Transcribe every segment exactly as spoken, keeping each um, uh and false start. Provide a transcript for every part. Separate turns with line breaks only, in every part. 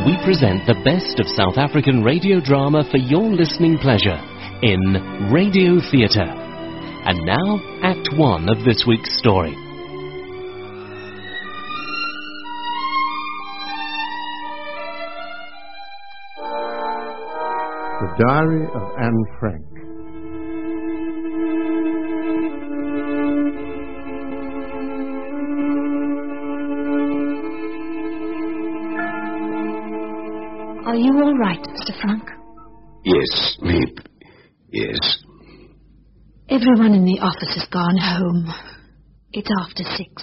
we present the best of South African radio drama for your listening pleasure in Radio Theatre. And now, Act One of this week's story.
The Diary of Anne Frank.
Are you all right, Mister Frank?
Yes, Meep. Yes.
Everyone in the office has gone home. It's after six.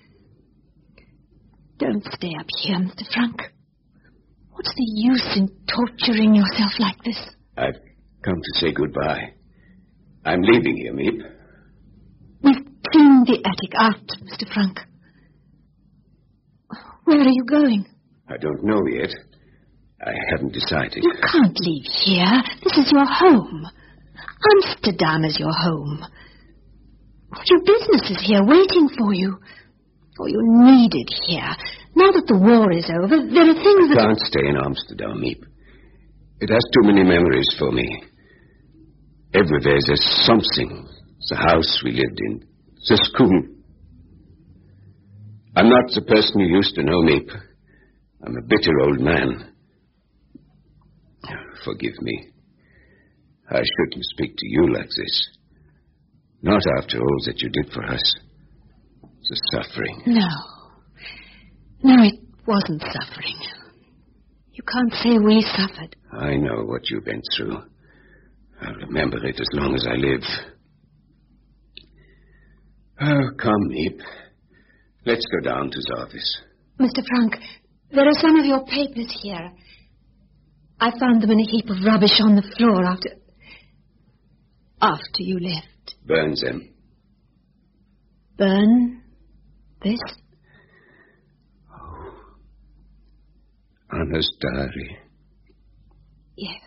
Don't stay up here, Mister Frank. What's the use in torturing yourself like this?
I've come to say goodbye. I'm leaving here, Meep.
We've cleaned the attic out, Mister Frank. Where are you going?
I don't know yet. I haven't decided.
You can't leave here. This is your home. Amsterdam is your home. Your business is here waiting for you. Oh, you're needed here. Now that the war is over, there are things
I
that...
I can't stay in Amsterdam, Meep. It has too many memories for me. Everywhere there's something. The house we lived in. The school. I'm not the person you used to know, Meep. I'm a bitter old man. Forgive me. I shouldn't speak to you like this. Not after all that you did for us. The suffering.
No. No, it wasn't suffering. You can't say we suffered.
I know what you've been through. I'll remember it as long as I live. Oh, come, Meep. Let's go down to the office.
Mister Frank, there are some of your papers here. I found them in a heap of rubbish on the floor after... after you left.
Burn them.
Burn this?
Oh. Anna's diary.
Yes.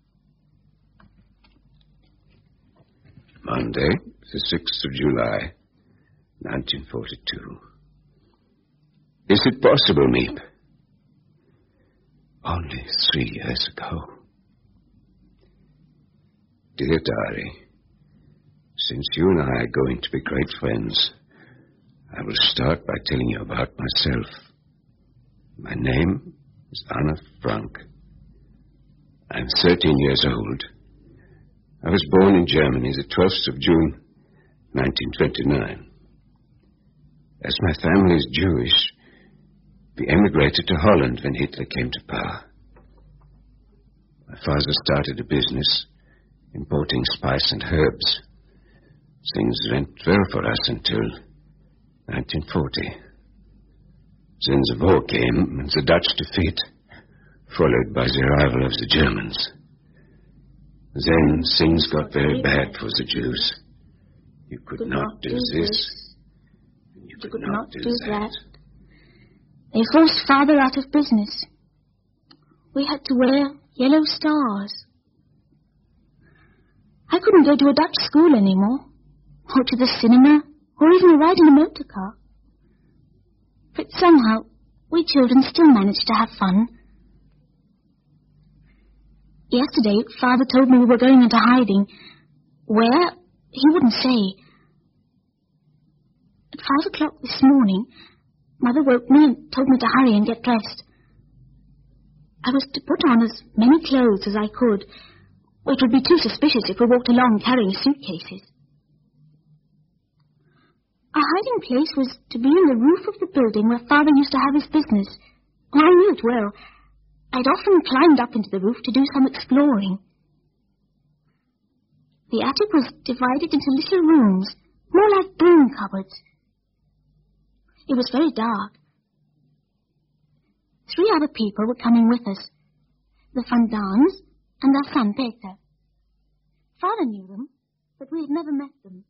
Monday, the sixth of July, nineteen forty-two. Is it possible, Meep? Only three years ago. Dear Diary, since you and I are going to be great friends, I will start by telling you about myself. My name is Anna Frank. I'm thirteen years old. I was born in Germany the twelfth of June, nineteen twenty-nine. As my family is Jewish, we emigrated to Holland when Hitler came to power. My father started a business importing spice and herbs. Things went well for us until nineteen forty. Then the war came and the Dutch defeat, followed by the arrival of the Germans. Then things got very bad for the Jews. You could not do this, and you could not do that.
They forced Father out of business. We had to wear yellow stars. I couldn't go to a Dutch school anymore, or to the cinema, or even ride in a motor car. But somehow, we children still managed to have fun. Yesterday, Father told me we were going into hiding. Where? He wouldn't say. At five o'clock this morning, Mother woke me and told me to hurry and get dressed. I was to put on as many clothes as I could. It would be too suspicious if we walked along carrying suitcases. Our hiding place was to be in the roof of the building where Father used to have his business. I knew it well. I'd often climbed up into the roof to do some exploring. The attic was divided into little rooms, more like broom cupboards. It was very dark. Three other people were coming with us. The Van Daans and their son Peter. Father knew them, but we had never met them.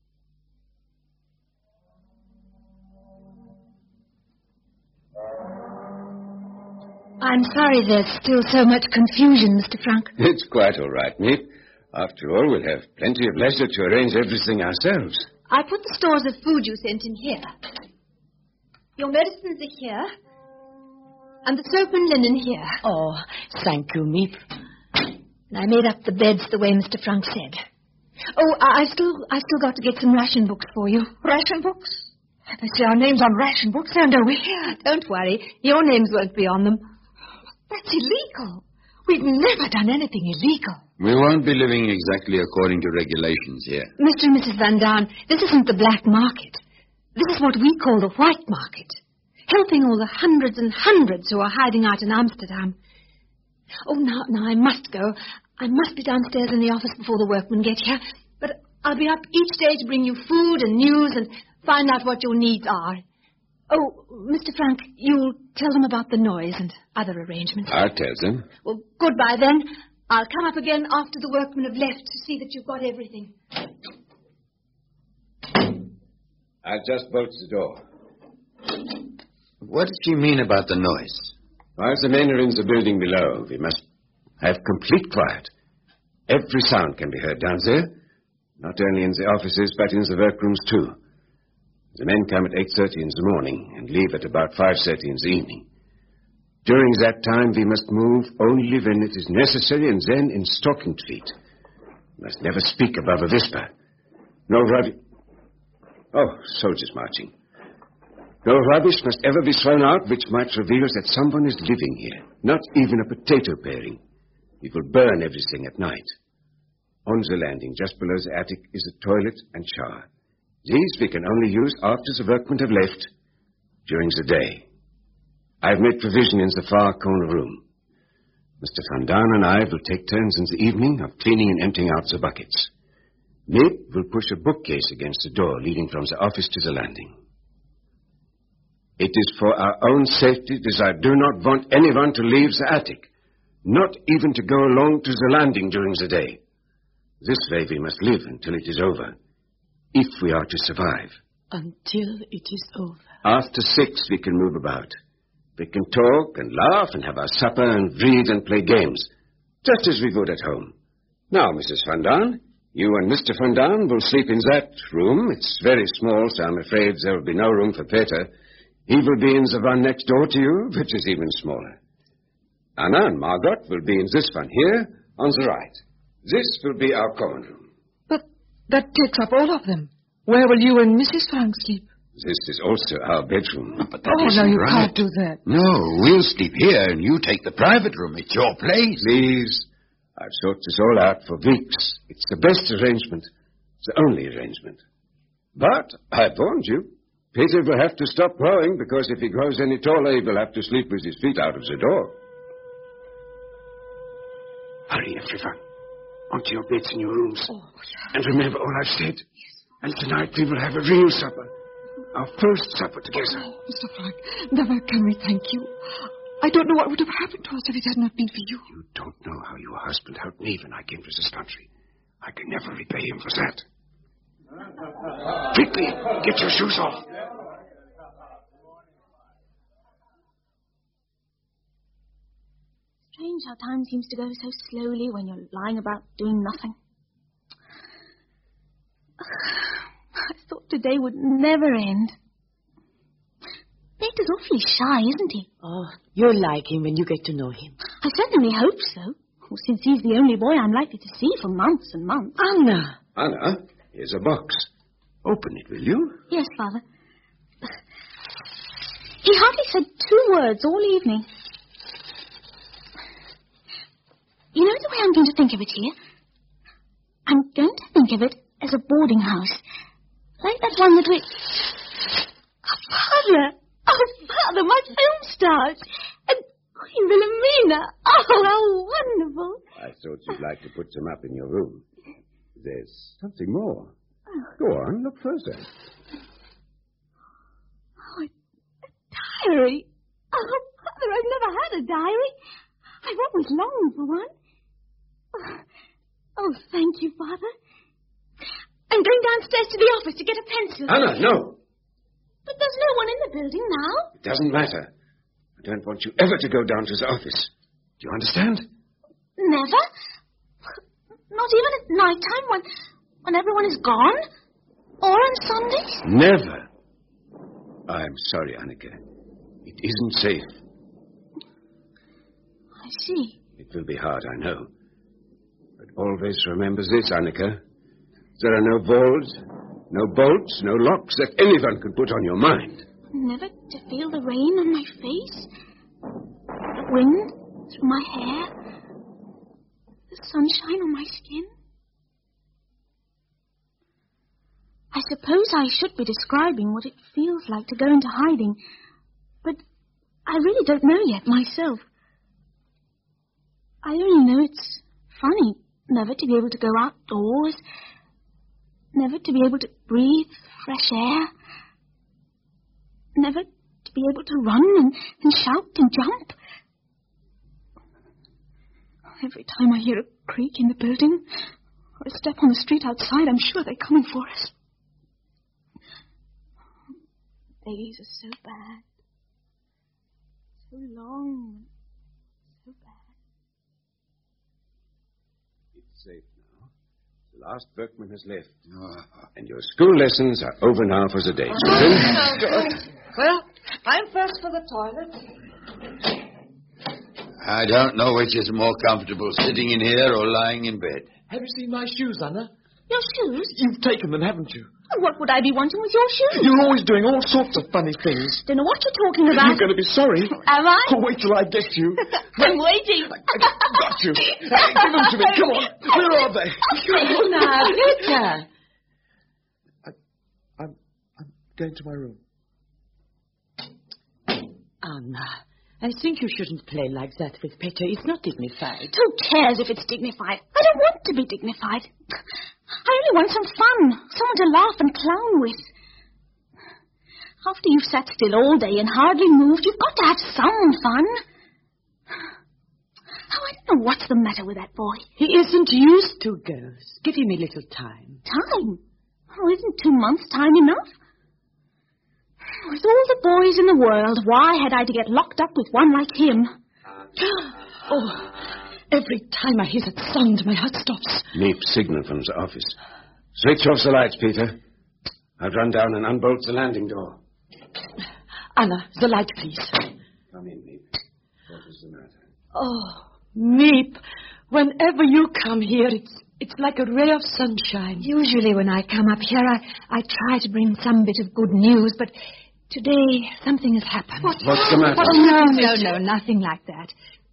I'm sorry there's still so much confusion, Mister Frank.
It's quite all right, Meep. After all, we'll have plenty of leisure to arrange everything ourselves.
I put the stores of food you sent in here. Your medicines are here. And the soap and linen here.
Oh, thank you, Miep.
And I made up the beds the way Mister Frank said. Oh, I I still I still got to get some ration books for you.
Ration books? They say our names on ration books, and over here.
Don't worry. Your names won't be on them.
That's illegal. We've never done anything illegal.
We won't be living exactly according to regulations here.
Mister and Missus Van Daan, this isn't the black market. This is what we call the white market. Helping all the hundreds and hundreds who are hiding out in Amsterdam. Oh, now, now I must go. I must be downstairs in the office before the workmen get here. But I'll be up each day to bring you food and news and find out what your needs are. Oh, Mister Frank, you'll tell them about the noise and other arrangements.
I'll tell them.
Well, goodbye then. I'll come up again after the workmen have left to see that you've got everything.
I'll just bolt the door. What does she mean about the noise? While the men are in the building below, we must have complete quiet. Every sound can be heard down there, not only in the offices, but in the workrooms too. The men come at eight thirty in the morning and leave at about five thirty in the evening. During that time, we must move only when it is necessary and then in stockinged feet. We must never speak above a whisper. No rubbish... Oh, soldiers marching. No rubbish must ever be thrown out which might reveal that someone is living here. Not even a potato paring. It will burn everything at night. On the landing, just below the attic, is a toilet and shower. These we can only use after the workmen have left, during the day. I have made provision in the far corner room. Mister Van Daan and I will take turns in the evening of cleaning and emptying out the buckets. Miep will push a bookcase against the door leading from the office to the landing. It is for our own safety that I do not want anyone to leave the attic, not even to go along to the landing during the day. This way we must live until it is over, if we are to survive.
Until it is over.
After six, we can move about. We can talk and laugh and have our supper and read and play games, just as we would at home. Now, Missus Van Daan, you and Mister Van Daan will sleep in that room. It's very small, so I'm afraid there will be no room for Peter. He will be in the one next door to you, which is even smaller. Anna and Margot will be in this one here, on the right. This will be our common room.
But that takes up all of them. Where will you and Missus Frank sleep?
This is also our bedroom.
But that
oh,
isn't
no, you
right.
can't do that.
No, we'll sleep here and you take the private room. It's your place.
Please. I've thought this all out for weeks. It's the best arrangement. It's the only arrangement. But I've warned you. Peter will have to stop growing, because if he grows any taller, he will have to sleep with his feet out of the door.
Hurry, everyone. Onto your beds in your rooms.
Oh, yeah.
And remember all I've said. Yes. And tonight we will have a real supper. Our first supper together.
Oh, Mister Frank, never can we thank you. I don't know what would have happened to us if it had not been for you.
You don't know how your husband helped me when I came to this country. I can never repay him for that. Quickly, get your shoes off.
Strange how time seems to go so slowly when you're lying about doing nothing. I thought today would never end. Peter's awfully shy, isn't he?
Oh, you'll like him when you get to know him.
I certainly hope so. Well, since he's the only boy I'm likely to see for months and months.
Anna!
Anna, here's a box. Open it, will you?
Yes, Father. He hardly said two words all evening. You know the way I'm going to think of it here? I'm going to think of it as a boarding house. Like that one that we... Oh, Father! Oh, Father, my film stars! And Queen Wilhelmina! Oh, how wonderful!
I thought you'd like to put them up in your room. There's something more. Go on, look further.
Oh, a, a diary! Oh, Father, I've never had a diary. I've always longed for one. Oh, oh, thank you, Father. I'm going downstairs to the office to get a pencil.
Anna, no.
But there's no one in the building now.
It doesn't matter. I don't want you ever to go down to the office. Do you understand?
Never? Not even at night time when, when everyone is gone? Or on Sundays?
Never. I'm sorry, Annika. It isn't safe.
I see.
It will be hard, I know. But always remember this, Annika. There are no balls, no bolts, no locks that anyone could put on your mind.
Never to feel the rain on my face, the wind through my hair, the sunshine on my skin. I suppose I should be describing what it feels like to go into hiding, but I really don't know yet myself. I only know it's funny never to be able to go outdoors, never to be able to breathe fresh air, never to be able to run and, and shout and jump. Every time I hear a creak in the building or a step on the street outside, I'm sure they're coming for us. Days are so bad, so long, so bad.
It's safe now. The last workman has left. And your school lessons are over now for the day, children.
Well, I'm first for the toilet.
I don't know which is more comfortable, sitting in here or lying in bed.
Have you seen my shoes, Anna?
Your shoes?
You've taken them, haven't you?
What would I be wanting with your shoes?
You're always doing all sorts of funny things.
Don't know what you're talking about.
You're going to be sorry.
Am I?
Oh, wait till I get you.
I'm waiting.
Got you. Hey, give them to me. Come on. Where are they?
Oh, now, Peter.
I, I'm, I'm going to my room.
Anna, I think you shouldn't play like that with Peter. It's not dignified.
Who cares if it's dignified? I don't want to be dignified. I only want some fun, someone to laugh and clown with. After you've sat still all day and hardly moved, you've got to have some fun. Oh, I don't know what's the matter with that boy.
He isn't used to girls. Give him a little time.
Time? Oh, isn't two months time enough? With all the boys in the world, why had I to get locked up with one like him?
Oh, every time I hear that sound, my heart stops.
Meep signal from the office. Switch off the lights, Peter. I'll run down and unbolt the landing door.
Anna, the light, please.
Come in, Meep. What is the matter?
Oh, Meep, whenever you come here, it's it's like a ray of sunshine.
Usually when I come up here, I, I try to bring some bit of good news, but today something has happened.
What? What's the matter?
Oh, no, no, no, nothing like that.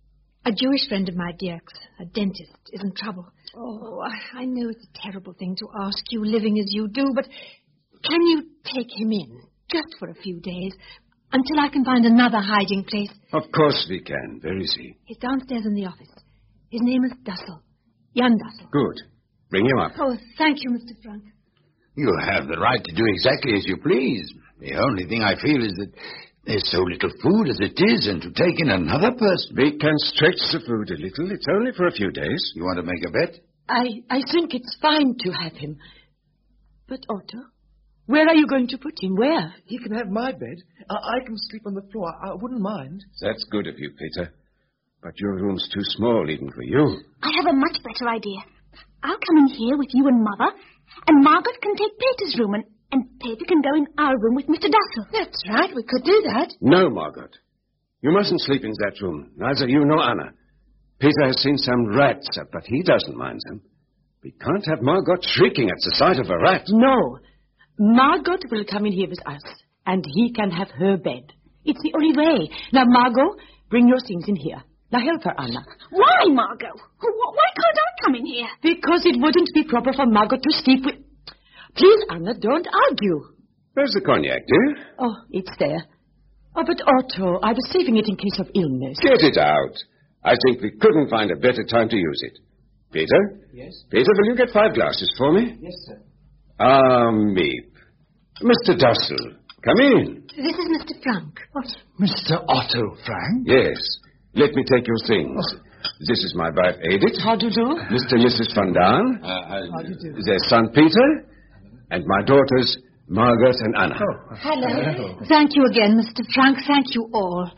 A Jewish friend of my Dirk's, a dentist, is in trouble. Oh, I, I know it's a terrible thing to ask you, living as you do, but can you take him in, just for a few days, until I can find another hiding place?
Of course we can. Where is he?
He's downstairs in the office. His name is Dussel. Jan Dussel.
Good. Bring him up.
Oh, thank you, Mister Frank.
You have the right to do exactly as you please. The only thing I feel is that there's so little food as it is, and to take in another person.
We can stretch the food a little. It's only for a few days.
You want to make a bet?
I, I think it's fine to have him. But, Otto, where are you going to put him? Where?
He can have my bed. I, I can sleep on the floor. I wouldn't mind.
That's good of you, Peter. But your room's too small even for you.
I have a much better idea. I'll come in here with you and Mother, and Margaret can take Peter's room, and, and Peter can go in our room with Mister Dussel.
That's right, we could do that.
No, Margaret. You mustn't sleep in that room. Neither you nor Anna. Peter has seen some rats, but he doesn't mind them. We can't have Margot shrieking at the sight of a rat.
No. Margot will come in here with us, and he can have her bed. It's the only way. Now, Margot, bring your things in here. Now, help her, Anna.
Why, Margot? Why can't I come in here?
Because it wouldn't be proper for Margot to sleep with... Please, Anna, don't argue.
Where's the cognac, dear?
Oh, it's there. Oh, but Otto, I was saving it in case of illness.
Get it out. I think we couldn't find a better time to use it. Peter?
Yes?
Peter, will you get five glasses for me?
Yes, sir.
Ah, Meep. Mister Dussel, come in.
This is Mister Frank.
What? Mister Otto Frank?
Yes. Let me take your things. Oh. This is my wife, Edith.
How do you do?
Mister and Missus Van Daan.
Uh,
How do you do?
Their son, Peter. And my daughters, Margaret and Anna.
Oh. Hello. Hello. Thank you again, Mister Frank. Thank you all.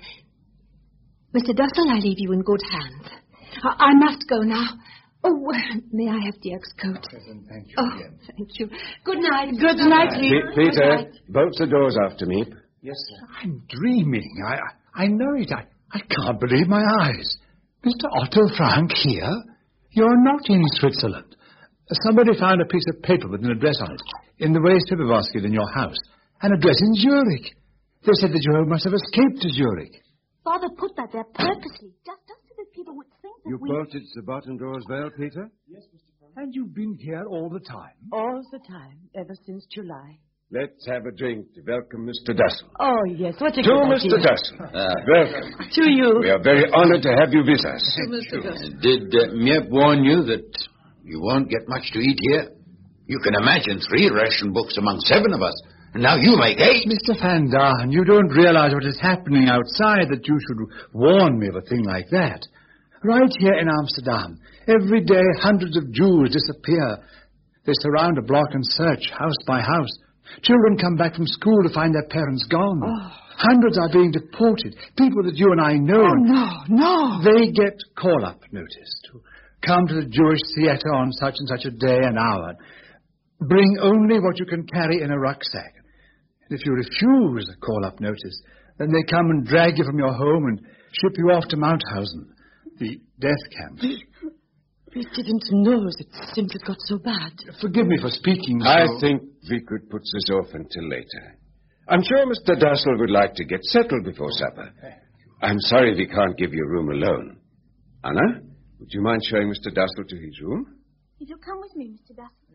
Mister Dussel, I leave you in good hands. I, I must go now. Oh, may I have Dirk's coat?
Thank you
oh,
again.
Thank you. Good night.
Good night,
Pe- Peter, bolt the doors after me.
Yes, sir.
I'm dreaming. I I know it. I, I can't believe my eyes.
Mister Otto Frank here? You're not in Switzerland. Somebody found a piece of paper with an address on it in the waste paper basket in your house. An address in Zurich. They said that you must have escaped to Zurich.
Father put that there purposely, just, just so that people would think that
You
we...
bolted the bottom doors well, Peter?
Yes, Mister Frank. And you've been here all the time?
All the time, ever since July.
Let's have a drink to welcome Mister Dussel.
Oh, yes, what a
To
good
Mister
idea.
Dussel. Uh, welcome.
To you.
We are very honored to have you with us.
Did uh, Miep warn you that you won't get much to eat here? You can imagine three ration books among seven of us. And now you make eight.
Mister Van Daan, you don't realize what is happening outside that you should warn me of a thing like that. Right here in Amsterdam, every day hundreds of Jews disappear. They surround a block and search, house by house. Children come back from school to find their parents gone.
Oh.
Hundreds are being deported. People that you and I know.
Oh, no, no.
They get call-up notice to come to the Jewish theater on such and such a day and hour. Bring only what you can carry in a rucksack. And if you refuse the call-up notice, then they come and drag you from your home and ship you off to Mauthausen, the death camp.
We didn't know that things had got so bad.
Forgive me for speaking so...
I think we could put this off until later. I'm sure Mister Dussel would like to get settled before supper. I'm sorry we can't give you a room alone. Anna, would you mind showing Mister Dussel to his room?
If you'll come with me, Mister Dussel.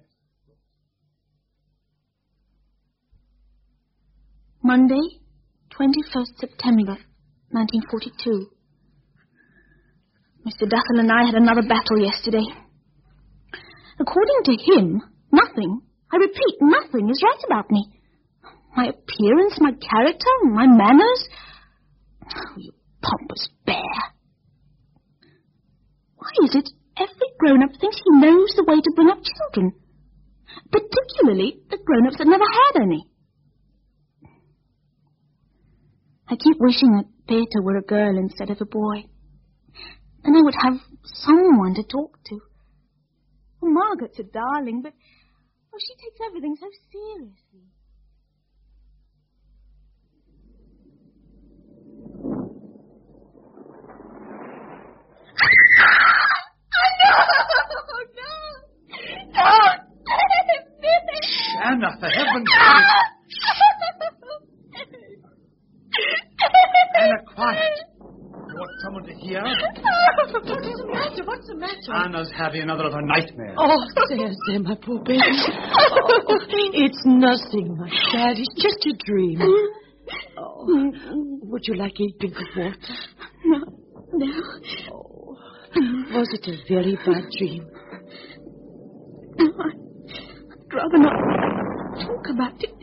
Monday, twenty-first September, nineteen forty-two. Mister Dussel and I had another battle yesterday. According to him, nothing, I repeat, nothing is right about me. My appearance, my character, my manners. Oh, you pompous bear. Why is it every grown-up thinks he knows the way to bring up children? Particularly the grown-ups that never had any. I keep wishing that Peter were a girl instead of a boy. Then I would have someone to talk to. Oh, Margaret's a darling, but oh, she takes everything so seriously.
Anna, for heaven's sake! Anna, quiet. You want someone to hear?
What's the matter? What's the matter?
Anna's having another of her nightmares.
Oh, there, there, my poor baby. Oh, it's nothing, my child. It's just a dream. Oh, would you like a drink of water?
No, no.
Oh, was it a very bad dream?
No, I'd rather not talk about it.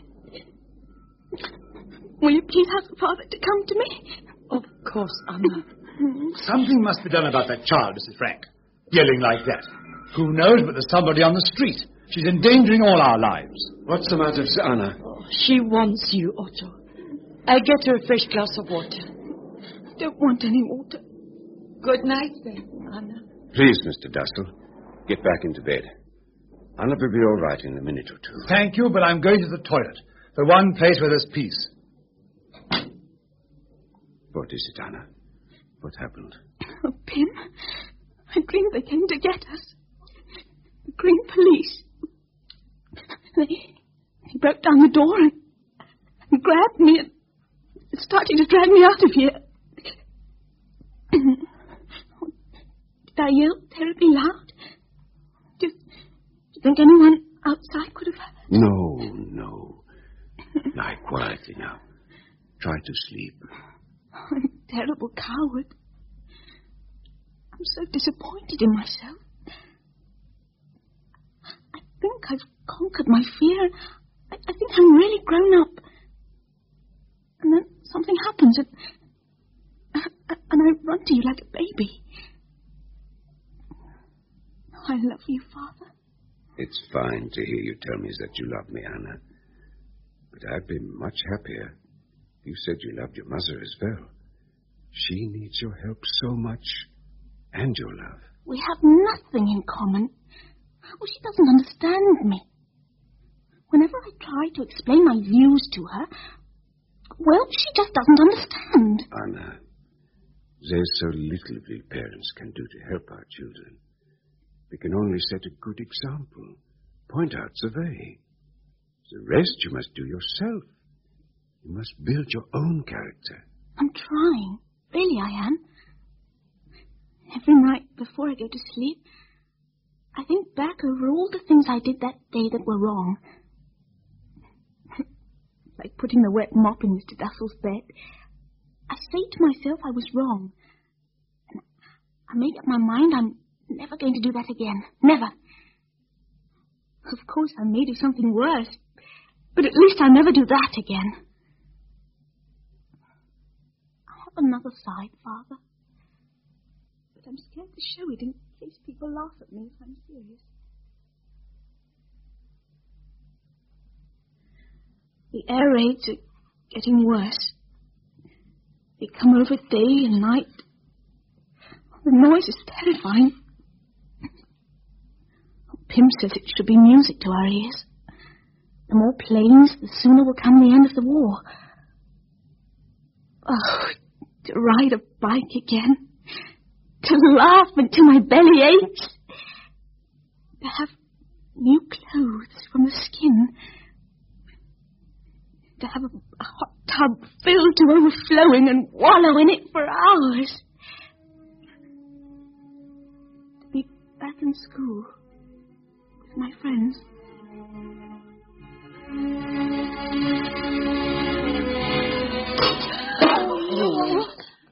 Will you please ask Father to come to me?
Of course, Anna.
Something must be done about that child, Missus Frank. Yelling like that. Who knows but there's somebody on the street. She's endangering all our lives.
What's the matter, Anna?
Oh, she wants you, Otto. I'll get her a fresh glass of water.
I don't want any water.
Good night, then, Anna.
Please, Mister Dussel, get back into bed. Anna will be all right in a minute or two.
Thank you, but I'm going to the toilet. The one place where there's peace.
What is it, Anna? What happened?
Oh, Pim, I dreamed they came to get us. The Green Police. They, they broke down the door and, and grabbed me and started to drag me out of here. Did I yell terribly loud? Do, do you think anyone outside could have heard?
No, no. Lie quietly now. Try to sleep.
I'm a terrible coward. I'm so disappointed in myself. I think I've conquered my fear. I, I think I'm really grown up. And then something happens and, and I run to you like a baby. I love you, Father.
It's fine to hear you tell me that you love me, Anna. But I'd be much happier. You said you loved your mother as well. She needs your help so much, and your love.
We have nothing in common. Well, she doesn't understand me. Whenever I try to explain my views to her, well, she just doesn't understand.
Anna, There's so little we parents can do to help our children. We can only set a good example, point out the way. The rest you must do yourself. You must build your own character.
I'm trying. Really, I am. Every night before I go to sleep, I think back over all the things I did that day that were wrong. Like putting the wet mop in Mister Dussel's bed. I say to myself I was wrong. And I make up my mind I'm never going to do that again. Never. Of course, I may do something worse. But at least I'll never do that again. I have another side, Father. But I'm scared to show it in case people laugh at me if I'm serious. The air raids are getting worse. They come over day and night. The noise is terrifying. Pim says it should be music to our ears. The more planes, the sooner will come the end of the war. Oh, to ride a bike again. To laugh until my belly aches. To have new clothes from the skin. To have a, a hot tub filled to overflowing and wallow in it for hours. To be back in school with my friends.
Oh.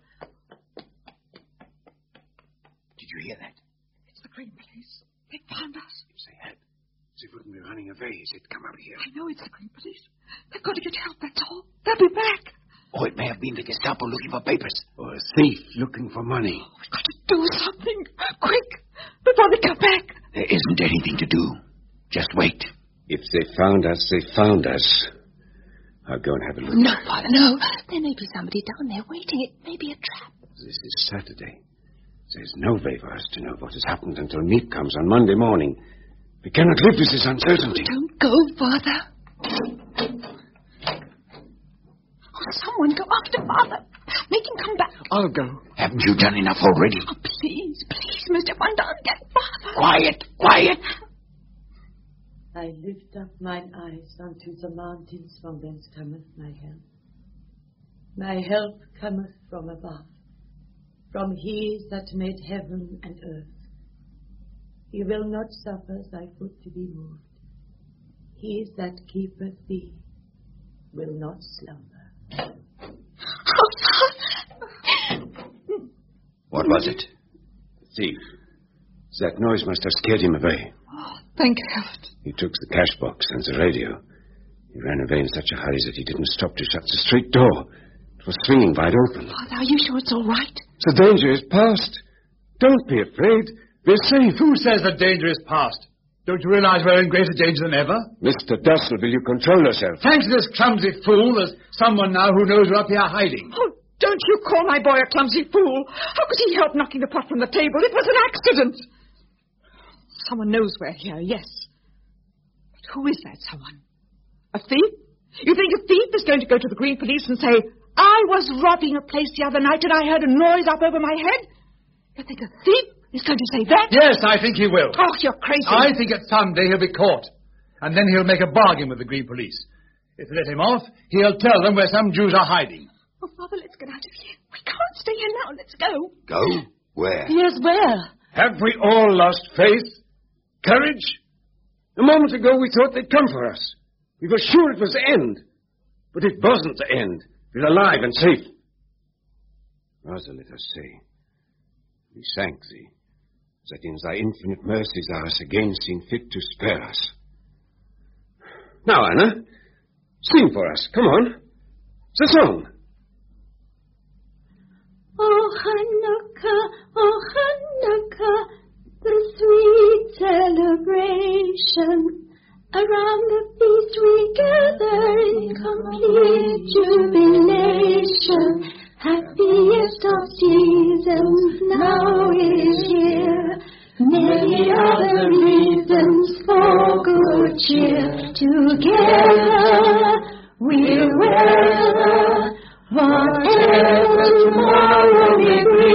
Did you hear that?
It's the Green Police. They found us.
Yes, they had. They wouldn't be running away as they'd come out here.
I know it's the Green Police. They've got to get help, that's all. They'll be back.
Or it may have been the Gestapo looking for papers.
Or a thief looking for money.
Oh, we've got to do something. Quick, before they come back.
There isn't anything to do. Just wait.
If they found us, they found us. I'll go and have a look.
No, Father, no. There may be somebody down there waiting. It may be a trap.
This is Saturday. There's no way for us to know what has happened until meat comes on Monday morning. We cannot live with this uncertainty.
Oh, don't go, Father. Oh, someone go after Father. Make him come back.
I'll go.
Haven't you done enough already?
Oh, please, please, Mister Fondant, get Father.
Quiet, quiet.
I lift up mine eyes unto the mountains, from whence cometh my help. My help cometh from above, from He that made heaven and earth. He will not suffer thy foot to be moved. He that keepeth thee will not slumber.
What was it?
Thief. That noise must have scared him away.
Oh, thank heaven.
He took the cash box and the radio. He ran away in such a hurry that he didn't stop to shut the street door. It was swinging wide open.
Father, are you sure it's all right?
The danger is past. Don't be afraid. We're safe.
Who says the danger is past? Don't you realize we're in greater danger than ever?
Mister Dussel, will you control yourself?
Thanks to this clumsy fool, there's someone now who knows we're up here hiding.
Oh, don't you call my boy a clumsy fool. How could he help knocking the pot from the table? It was an accident. Someone knows we're here, yes. But who is that someone? A thief? You think a thief is going to go to the Green Police and say, I was robbing a place the other night and I heard a noise up over my head? You think a thief is going to say that?
Yes, I think he will.
Oh, you're crazy.
I think that someday he'll be caught. And then he'll make a bargain with the Green Police. If they let him off, he'll tell them where some Jews are hiding.
Oh, Father, let's get out of here. We can't stay here now. Let's go.
Go? Where?
Yes, where?
Have we all lost faith? Courage? A moment ago we thought they'd come for us. We were sure it was the end. But it wasn't the end. We're alive and safe. Rather, let us say, we thank thee, that in thy infinite mercies thou hast again seen fit to spare us. Now, Anna, sing for us. Come on. The song.
Oh, Hanukkah, oh, Hanukkah, the sweet celebration. Around the feast we gather in complete jubilation. Happiest of seasons now is here. Many other reasons for good cheer. Together we'll weather whatever tomorrow may bring.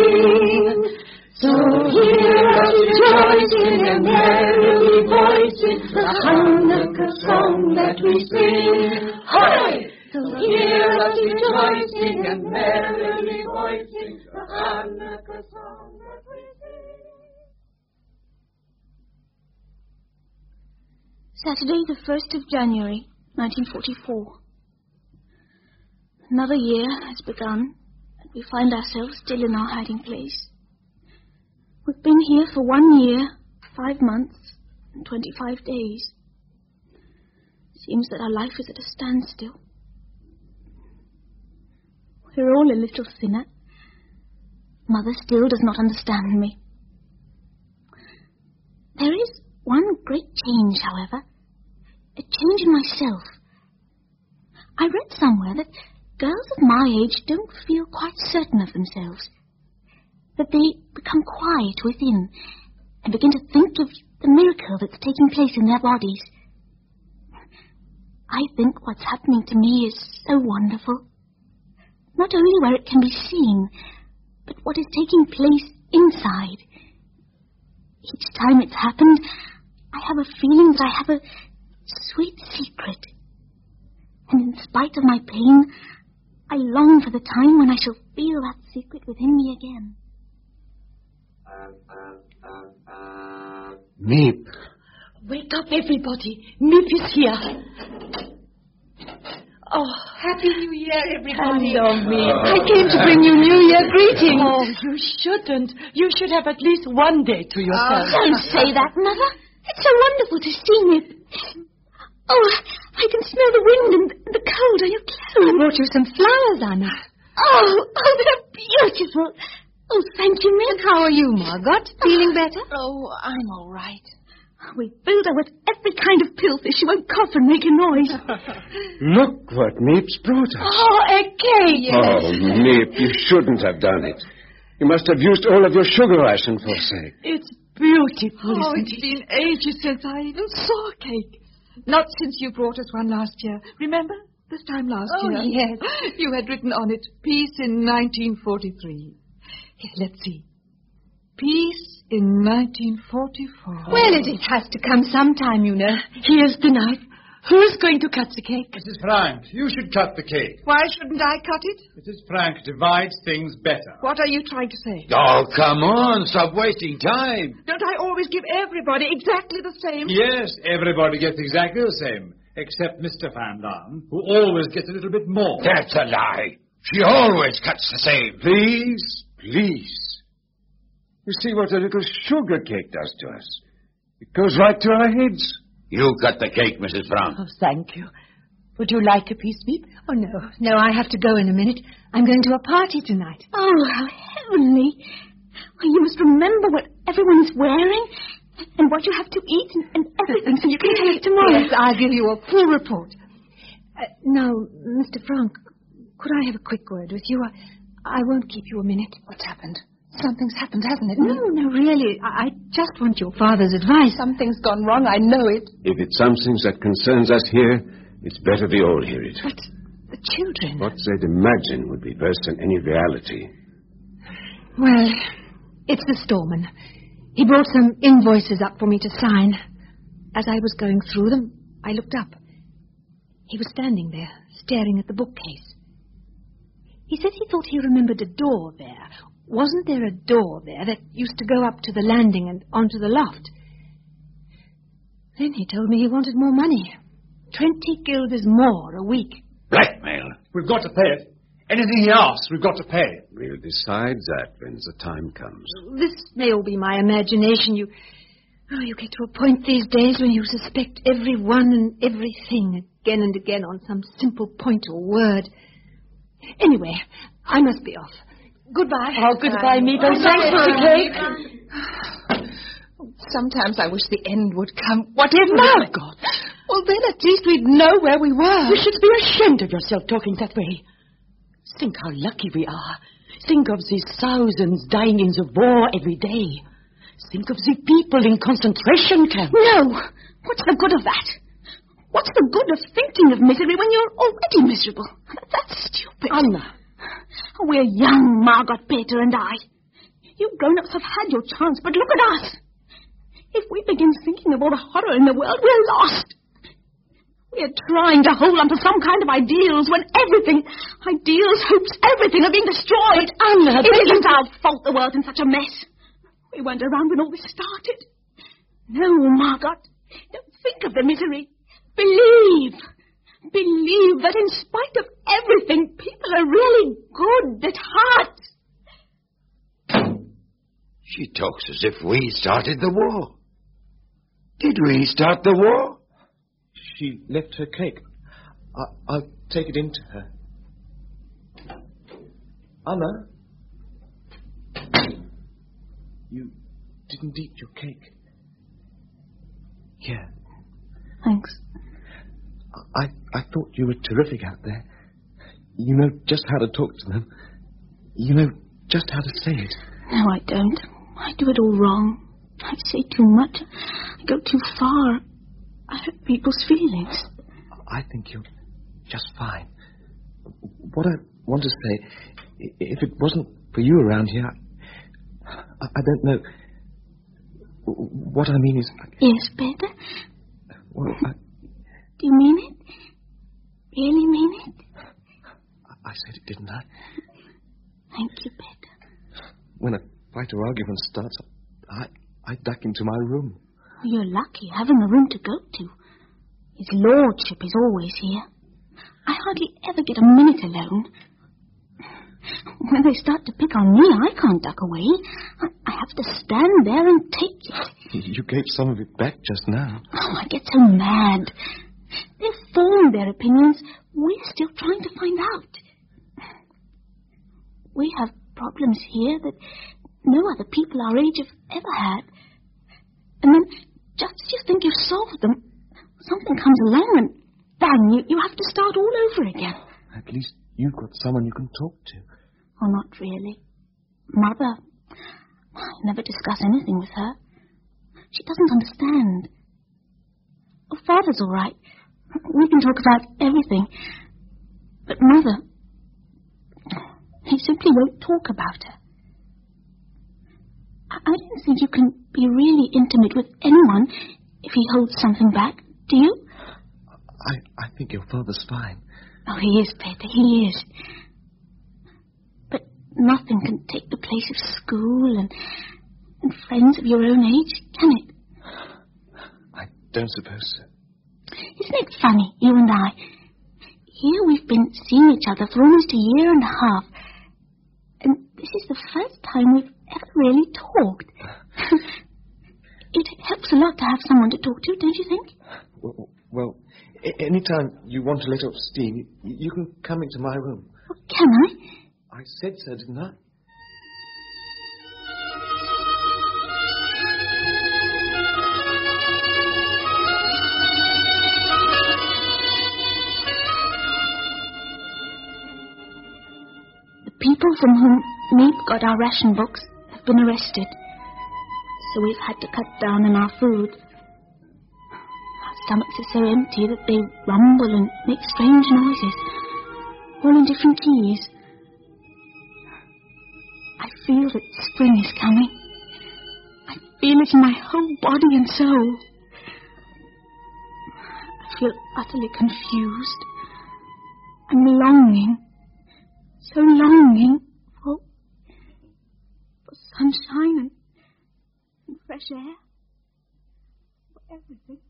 rejoicing and merrily voicing the Hanukkah song that we sing. Hooray! So hear us rejoicing and merrily voicing the Hanukkah song that we sing.
Saturday, the first of January, nineteen forty-four. Another year has begun, and we find ourselves still in our hiding place. We've been here for one year, five months, and twenty-five days. Seems that our life is at a standstill. We're all a little thinner. Mother still does not understand me. There is one great change, however, a change in myself. I read somewhere that girls of my age don't feel quite certain of themselves, that they become quiet within and begin to think of the miracle that's taking place in their bodies. I think what's happening to me is so wonderful, not only where it can be seen, but what is taking place inside. Each time it's happened, I have a feeling that I have a sweet secret. And in spite of my pain, I long for the time when I shall feel that secret within me again.
Meep.
Wake up, everybody. Meep is here. Oh, Happy New Year, everybody.
Hello, Meep.
I came to bring you New Year greetings. Oh, you shouldn't. You should have at least one day to yourself.
Oh, don't say that, Mother. It's so wonderful to see me. Oh, I can smell the wind and the cold on your clothes.
I brought you some flowers, Anna.
Oh, oh, they're beautiful. Oh, thank you, Miss.
And how are you, Margot? Feeling better?
Oh, I'm all right. We filled her with every kind of pilfish. She won't cough and make a noise.
Look what Meep's brought us.
Oh, a cake.
Oh, Meep, you shouldn't have done it. You must have used all of your sugar ration for sake.
It's beautiful,
Oh,
isn't
it's
it?
been ages since I even saw a cake. Not since you brought us one last year. Remember? This time last
Oh,
year.
yes.
You had written on it, Peace in nineteen forty-three. Here, let's see. Peace in nineteen forty-four.
Well, it, it has to come sometime, you know.
Here's the knife. Who's going to cut the cake?
Missus Frank, you should cut the cake.
Why shouldn't I cut it?
Missus Frank divides things better.
What are you trying to say?
Oh, come on. Stop wasting time.
Don't I always give everybody exactly the same?
Yes, everybody gets exactly the same, except Mister Van Daan, who always gets a little bit more.
That's a lie. She always cuts the same.
Please, please. You see what a little sugar cake does to us. It goes right to our heads.
You cut the cake, Missus Frank.
Oh, thank you. Would you like a piece, Meep?
Oh, no. No, I have to go in a minute. I'm going to a party tonight.
Oh, how heavenly. Well, you must remember what everyone's wearing and what you have to eat and, and everything so you can tell us tomorrow.
Yes, I'll give you a full report. Uh, now, Mister Frank, could I have a quick word with you? I, I won't keep you a minute.
What's happened? Something's happened, hasn't it?
No, no, really. I, I just want your father's advice.
Something's gone wrong. I know it.
If it's something that concerns us here, it's better we all hear it.
But the children...
What they'd imagine would be worse than any reality.
Well, it's the storeman. He brought some invoices up for me to sign. As I was going through them, I looked up. He was standing there, staring at the bookcase. He said he thought he remembered a door there. Wasn't there a door there that used to go up to the landing and onto the loft? Then he told me he wanted more money. Twenty guilders more a week.
Blackmail.
We've got to pay it. Anything he asks, we've got to pay.
We'll decide that when the time comes.
This may all be my imagination. You, oh, you get to a point these days when you suspect everyone and everything again and again on some simple point or word. Anyway, I must be off. Goodbye.
Oh, goodbye, Meep. And thanks for the cake.
Sometimes I wish the end would come. Whatever.
Margot.
Well, then at least we'd know where we were.
You should be ashamed of yourself talking that way. Think how lucky we are. Think of these thousands dying in the war every day. Think of the people in concentration camps.
No! What's the good of that? What's the good of thinking of misery when you're already miserable? That's stupid.
Anna.
We're young, Margot, Peter, and I. You grown-ups have had your chance, but look at us. If we begin thinking of all the horror in the world, we're lost. We're trying to hold on to some kind of ideals when everything, ideals, hopes, everything are being destroyed.
But Anna,
it isn't our fault the world's in such a mess. We weren't around when all this started. No, Margot, don't think of the misery. Believe. Believe that in spite of everything, people are really good at heart.
She talks as if we started the war. Did we start the war?
She left her cake. I, I'll take it in to her. Anna? You didn't eat your cake. Here.
Thanks.
I, I thought you were terrific out there. You know just how to talk to them. You know just how to say it.
No, I don't. I do it all wrong. I say too much. I go too far. I hurt people's feelings.
I think you're just fine. What I want to say, if it wasn't for you around here, I, I don't know. What I mean is...
Yes, Peter?
Well, I...
Do you mean it? Really mean it?
I said it, didn't I?
Thank you, Peter.
When a fight or argument starts, I, I duck into my room.
You're lucky having a room to go to. His lordship is always here. I hardly ever get a minute alone. When they start to pick on me, I can't duck away. I, I have to stand there and take it.
You gave some of it back just now.
Oh, I get so mad. They've formed their opinions. We're still trying to find out. We have problems here that no other people our age have ever had. And then, just as you think you've solved them, something comes along and bang, you, you have to start all over again.
At least you've got someone you can talk to.
Oh, not really. Mother, I never discuss anything with her. She doesn't understand. Oh, Father's all right. We can talk about everything. But Mother, he simply won't talk about her. I don't think you can be really intimate with anyone if he holds something back, do you?
I, I think your father's fine.
Oh, he is, Peter, he is. But nothing can take the place of school and, and friends of your own age, can it?
I don't suppose so.
Isn't it funny, you and I? Here we've been seeing each other for almost a year and a half. And this is the first time we've ever really talked. It helps a lot to have someone to talk to, don't you think?
Well, well any time you want to let off steam, you, you can come into my room.
Oh, can I?
I said so, didn't I?
People from whom Meep got our ration books have been arrested, so we've had to cut down on our food. Our stomachs are so empty that they rumble and make strange noises, all in different keys. I feel that spring is coming. I feel it in my whole body and soul. I feel utterly confused. I'm longing. So longing for, for sunshine and, and fresh air, for everything.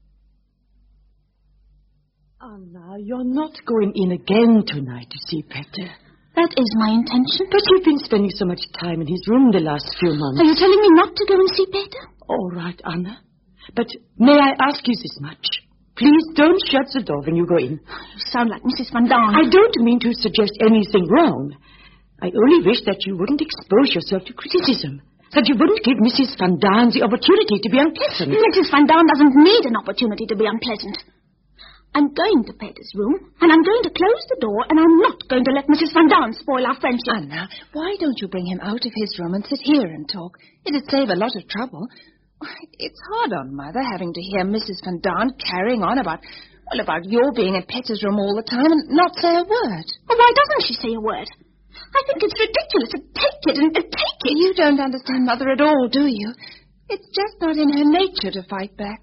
Anna, you're not going in again tonight to see Peter.
That is my intention.
But you've been spending so much time in his room the last few months.
Are you telling me not to go and see Peter?
All right, Anna. But may I ask you this much? Please don't shut the door when you go in.
You sound like Missus Van Daan.
I don't mean to suggest anything wrong. I only wish that you wouldn't expose yourself to criticism. That you wouldn't give Missus Van Daan the opportunity to be unpleasant.
Missus Van Daan doesn't need an opportunity to be unpleasant. I'm going to Peter's room, and I'm going to close the door, and I'm not going to let Missus Van Daan spoil our friendship.
Anna, why don't you bring him out of his room and sit here and talk? It'd save a lot of trouble. It's hard on Mother having to hear Missus Van Daan carrying on about, well, about your being in Peter's room all the time and not say a word.
Well, why doesn't she say a word? I think it's ridiculous to take it and to take it.
You don't understand Mother at all, do you? It's just not in her nature to fight back.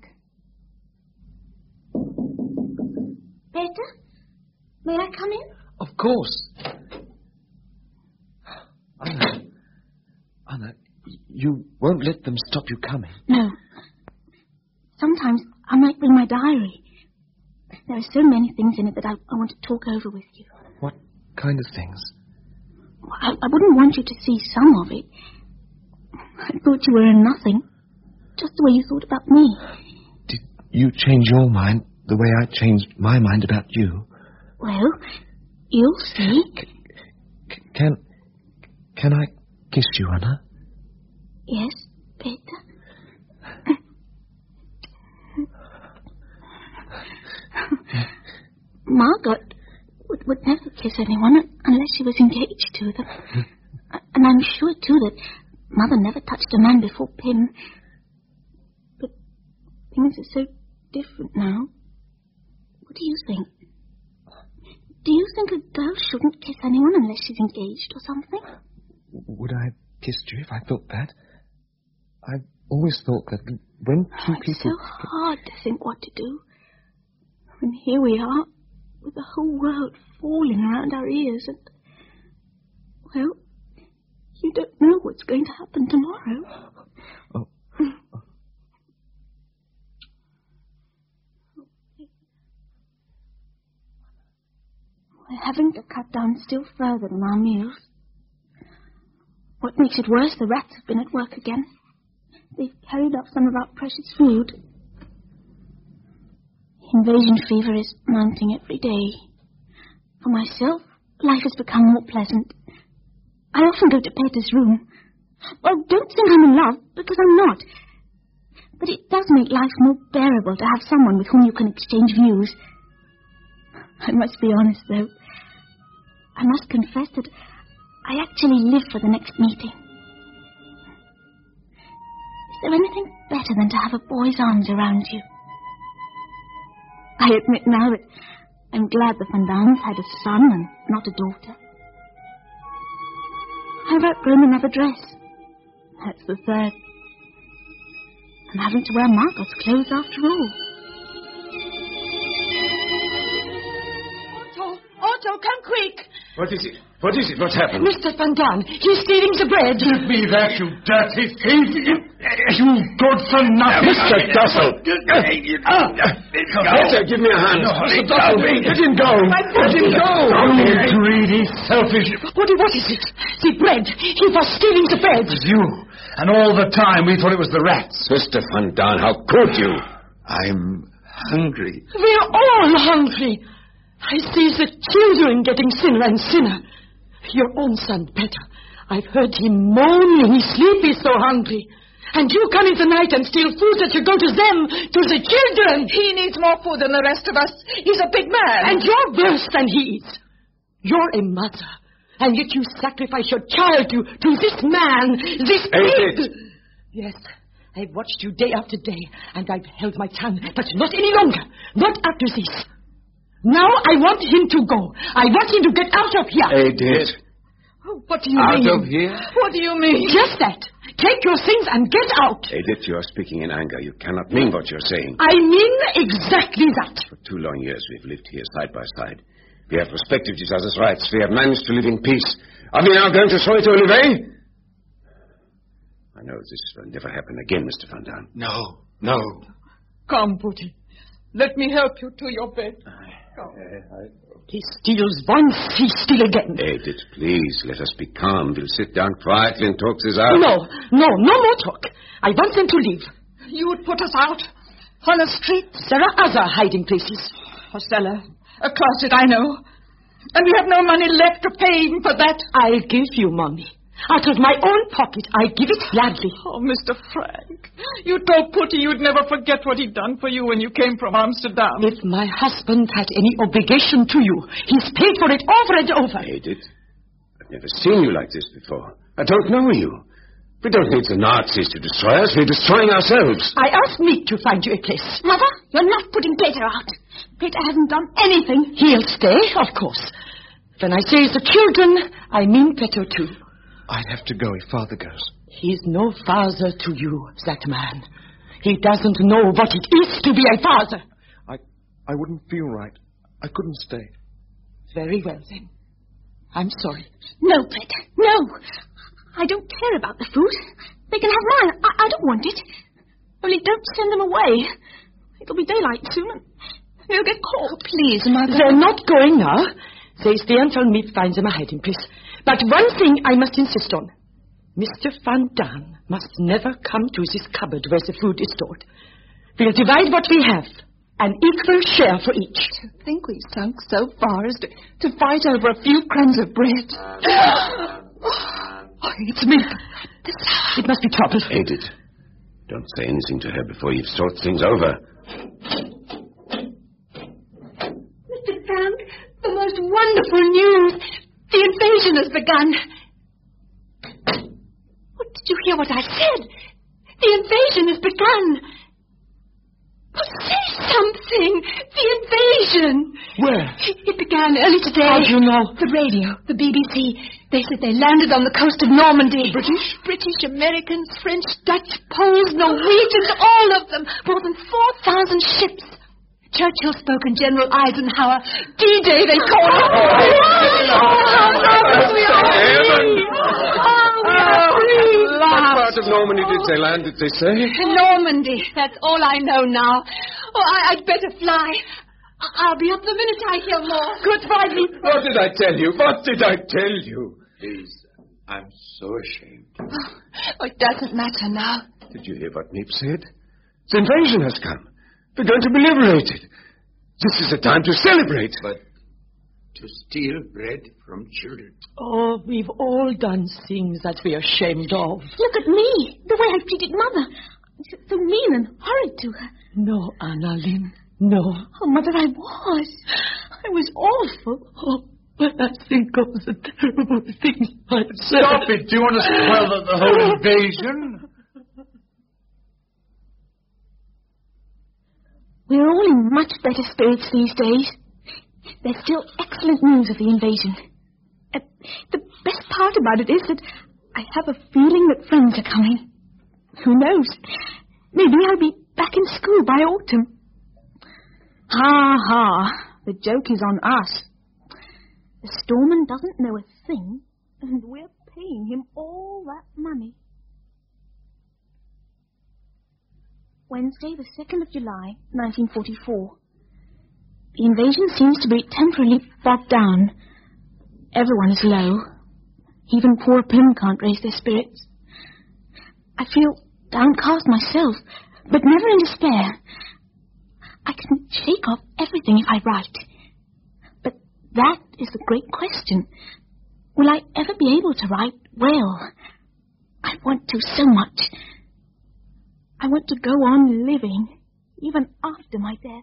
Peter, may I come in?
Of course. Anna, Anna, you won't let them stop you coming.
No. Sometimes I might bring my diary. There are so many things in it that I, I want to talk over with you.
What kind of things?
I, I wouldn't want you to see some of it. I thought you were a nothing, just the way you thought about me.
Did you change your mind the way I changed my mind about you?
Well, you'll see.
C- can, can I kiss you, Anna?
Yes, Peter. Margot would, would never kiss anyone unless she was engaged to them. And I'm sure, too, that Mother never touched a man before Pym. But things are so different now. What do you think? Do you think a girl shouldn't kiss anyone unless she's engaged or something?
Would I have kissed you if I thought that? I've always thought that when two
oh, it's
people...
so hard to think what to do. And here we are, with the whole world falling around our ears, and... well, you don't know what's going to happen tomorrow.
Oh. Oh.
We're having to cut down still further on our meals. What makes it worse, the rats have been at work again. They've carried off some of our precious food. Invasion fever is mounting every day. For myself, life has become more pleasant. I often go to Peter's room. Oh, don't think I'm in love, because I'm not. But it does make life more bearable to have someone with whom you can exchange views. I must be honest, though. I must confess that I actually live for the next meeting. Is there anything better than to have a boy's arms around you? I admit now that I'm glad the Van Dams had a son and not a daughter. I've outgrown another dress. That's the third. I'm having to wear Margot's clothes after all.
Otto, Otto, come quick!
What is it? What is it? What's happened?
Mister Van Dam, he's stealing the bread.
Give me that, you dirty thief! You good for nothing!
Mister Dussel! Peter, give me a hand.
No, Mister Dussel, let him go! Let him go! You greedy, selfish...
What, what is it? The bread. He was stealing the bread.
It was you. And all the time we thought it was the rats.
Mister Van Dam, how could you? I'm hungry.
We're all hungry. I see the children getting thinner and thinner. Your own son, Peter. I've heard him moan in his sleep. He's so hungry. And you come in the night and steal food that should go to them, to the children.
He needs more food than the rest of us. He's a big man.
And you're worse than he is. You're a mother. And yet you sacrifice your child to, to this man, this pig. Yes, I've watched you day after day, and I've held my tongue, but not any longer. Not after this. Now I want him to go. I want him to get out of here.
Edith.
Oh, what do you
Out
mean?
of here?
What do you mean? Just that. Take your things and get out.
Edith, you are speaking in anger. You cannot mean what you're saying.
I mean exactly that.
For two long years we've lived here side by side. We have respected each other's rights. We have managed to live in peace. Are we now going to throw it all away? I know this will never happen again, Mister Van Dam.
No, no.
Come, Putty. Let me help you to your bed.
Uh, I...
He steals once, he steals again.
Edith, please, let us be calm. We'll sit down quietly and talk this out.
No, no, no more talk. I want them to leave.
You would put us out? On a street?
There are other hiding places.
A cellar. A closet, I know. And we have no money left to pay even for that.
I'll give you money. Out of my own pocket, I give it gladly.
Oh, Mister Frank, you told Putty you'd never forget what he'd done for you when you came from Amsterdam.
If my husband had any obligation to you, he's paid for it over and over.
Edith, I've never seen you like this before. I don't know you. We don't need the Nazis to destroy us. We're destroying ourselves.
I asked Mick to find you a place.
Mother, you're not putting Peter out. Peter hasn't done anything.
He'll stay, of course. When I say the children, I mean Peter too.
I'd have to go if Father goes.
He's no father to you, that man. He doesn't know what it is to be a father.
I, I wouldn't feel right. I couldn't stay.
Very well, then. I'm sorry.
No, Fred, no. I don't care about the food. They can have mine. I, I don't want it. Only don't send them away. It'll be daylight soon, and they'll get caught.
Please, Mother.
They're not going now. They stay until Miep finds them a hiding place. But one thing I must insist on. Mister Van Daan must never come to this cupboard where the food is stored. We'll divide what we have. An equal share for each.
To think we've sunk so far as to, to fight over a few crumbs of bread.
Oh, it's me. It must be trouble.
Edith, don't say anything to her before you've thought things over.
Mister Frank, the most wonderful news. The invasion has begun. Oh, did you hear what I said? The invasion has begun. Oh, say something! The invasion!
Where?
It began early today.
How do you know?
The radio, the B B C. They said they landed on the coast of Normandy.
British?
British, Americans, French, Dutch, Poles, Norwegians, all of them. More than four thousand ships. Churchill spoke and General Eisenhower. D-Day, they call it. Oh, how marvelous we are! Oh, we are free!
What part of Normandy did they land, did they say?
Normandy. That's all I know now. Oh, I, I'd better fly. I- I'll be up the minute I hear more. Goodbye, Miep.
What did I tell you? What did I tell you? Please, I'm so ashamed.
Oh, it doesn't matter now.
Did you hear what Miep said? The invasion has come. We're going to be liberated. This is a time to celebrate.
But to steal bread from children.
Oh, we've all done things that we're ashamed of.
Look at me, the way I treated Mother. So mean and horrid to her.
No, Annalyn, no.
Oh, Mother, I was. I was awful.
Oh, when I think of the terrible things I've said.
Stop it. Do you want to spoil the, the whole invasion?
We're all in much better spirits these days. There's still excellent news of the invasion. Uh, the best part about it is that I have a feeling that friends are coming. Who knows? Maybe I'll be back in school by autumn. Ha ha. The joke is on us. The storeman doesn't know a thing, and we're paying him all that money. Wednesday, the second of July, nineteen forty-four. The invasion seems to be temporarily bogged down. Everyone is low. Even poor Pym can't raise their spirits. I feel downcast myself, but never in despair. I can shake off everything if I write. But that is the great question. Will I ever be able to write well? I want to so much. I want to go on living, even after my death.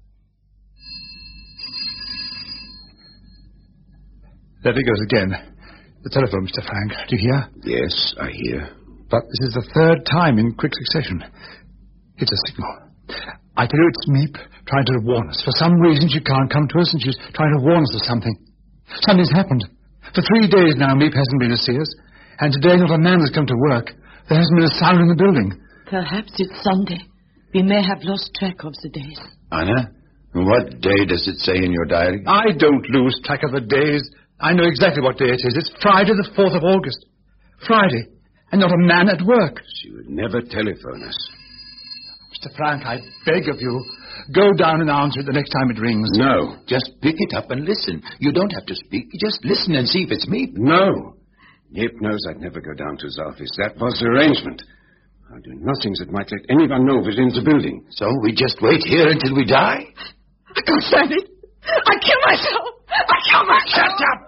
There he goes again. The telephone, Mister Frank. Do you hear?
Yes, I hear.
But this is the third time in quick succession. It's a signal. I tell you, it's Miep trying to warn us. For some reason, she can't come to us, and she's trying to warn us of something. Something's happened. For three days now, Miep hasn't been to see us. And today, not a man has come to work. There hasn't been a sound in the building.
Perhaps it's Sunday. We may have lost track of the days.
Anna, what day does it say in your diary?
I don't lose track of the days. I know exactly what day it is. It's Friday the fourth of August. Friday. And not a man at work.
She would never telephone us.
Mister Frank, I beg of you, go down and answer it the next time it rings.
No.
Just pick it up and listen. You don't have to speak. Just listen and see if it's me.
No. Miep knows I'd never go down to his office. That was the arrangement. I'll do nothing that might let anyone know within the building.
So we just wait here until we die?
I can't stand it. I kill myself. I kill myself.
Shut up!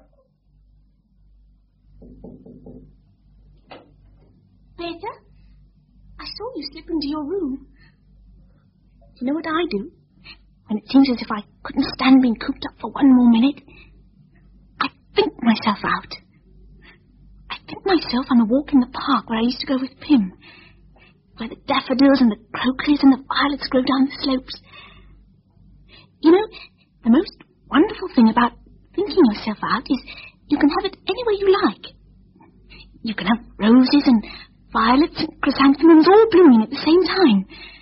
Peter, I saw you slip into your room. You know what I do? When it seems as if I couldn't stand being cooped up for one more minute, I think myself out. I think myself on a walk in the park where I used to go with Pym, where the daffodils and the crocus and the violets grow down the slopes. You know, the most wonderful thing about thinking yourself out is you can have it any way you like. You can have roses and violets and chrysanthemums all blooming at the same time.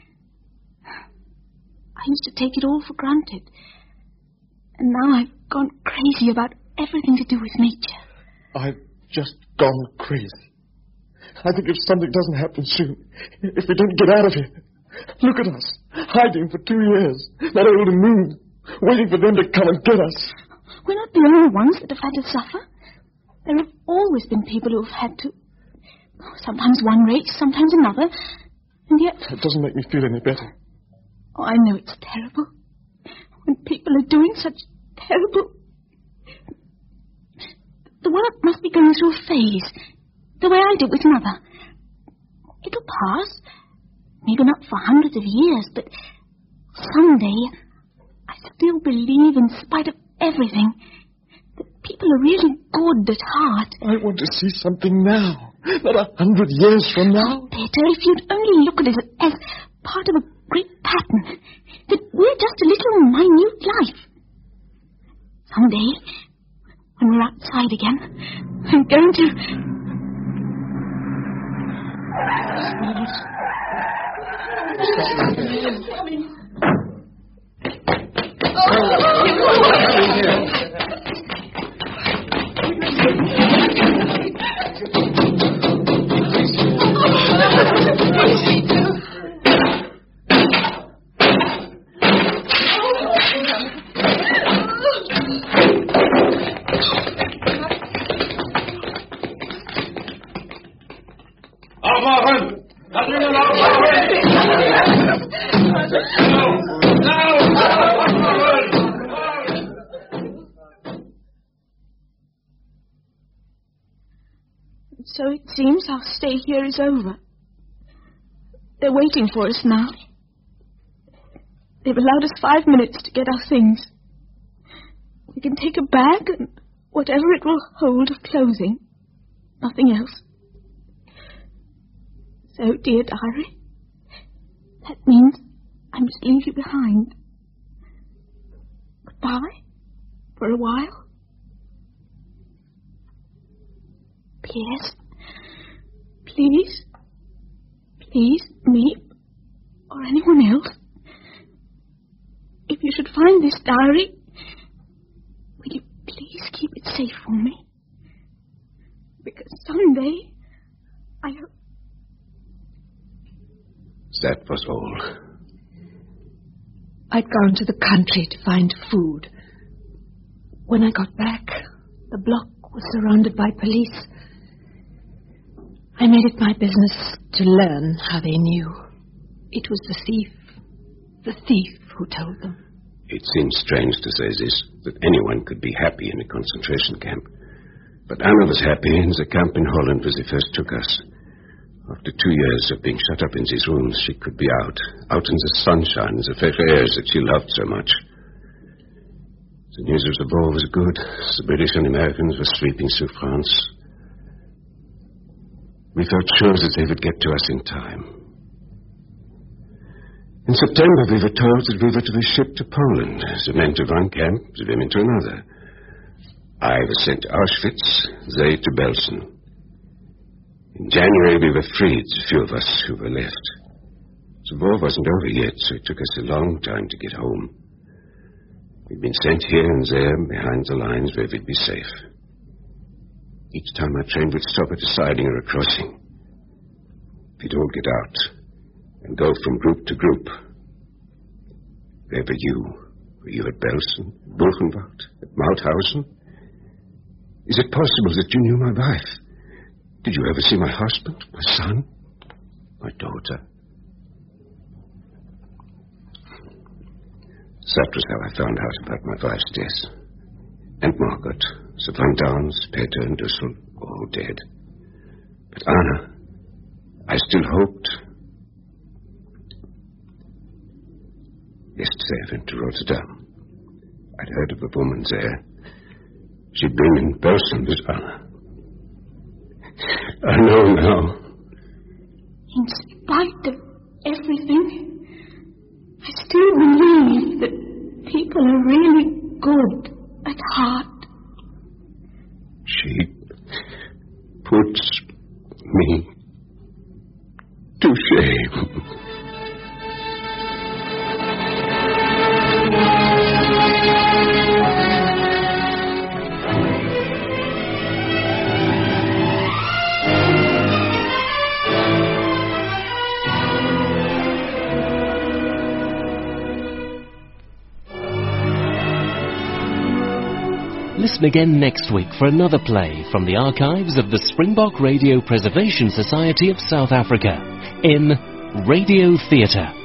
I used to take it all for granted. And now I've gone crazy about everything to do with nature.
I've just gone crazy. I think if something doesn't happen soon, if we don't get out of here, look at us, hiding for two years, not able to move, waiting for them to come and get us.
We're not the only ones that have had to suffer. There have always been people who have had to... Sometimes one race, sometimes another, and yet...
That doesn't make me feel any better.
Oh, I know it's terrible. When people are doing such terrible... The world must be going through a phase, the way I did with Mother. It'll pass. Maybe not for hundreds of years, but someday I still believe, in spite of everything, that people are really good at heart.
I want to see something now, not a hundred years from now.
Oh, Peter, if you'd only look at it as part of a great pattern, that we're just a little minute life. Someday, when we're outside again, I'm going to... So it seems our stay here is over. They're waiting for us now. They've allowed us five minutes to get our things. We can take a bag and whatever it will hold of clothing. Nothing else. So, dear diary, that means I'm to leave you behind. Goodbye, for a while. P S Please, please, me, or anyone else, if you should find this diary, will you please keep it safe for me? Because someday, I hope...
That was all.
I'd gone to the country to find food. When I got back, the block was surrounded by police. I made it my business to learn how they knew. It was the thief, the thief who told them.
It seems strange to say this, that anyone could be happy in a concentration camp. But Anna was happy in the camp in Holland where they first took us. After two years of being shut up in these rooms, she could be out, out in the sunshine, in the fresh airs that she loved so much. The news of the war was good. The British and Americans were sweeping through France. We felt sure that they would get to us in time. In September, we were told that we were to be shipped to Poland, the men to one camp, the women to another. I was sent to Auschwitz, they to Belsen. In January, we were freed, the few of us who were left. The war wasn't over yet, so it took us a long time to get home. We'd been sent here and there, behind the lines where we'd be safe. Each time our train would stop at a siding or a crossing, we'd all get out and go from group to group. Where were you? Were you at Belsen, Buchenwald, at Mauthausen? Is it possible that you knew my wife? Did you ever see my husband, my son, my daughter? That was how I found out about my wife's death. And Margaret, the Van Downs, Peter and Dussel, all dead. But Anna, I still hoped. Yesterday I went to Rotterdam. I'd heard of a woman there. She'd been in Belsen with Anna. I know now.
In spite of everything, I still believe that people are really good at heart.
She puts me to shame.
Listen again next week for another play from the archives of the Springbok Radio Preservation Society of South Africa in Radio Theatre.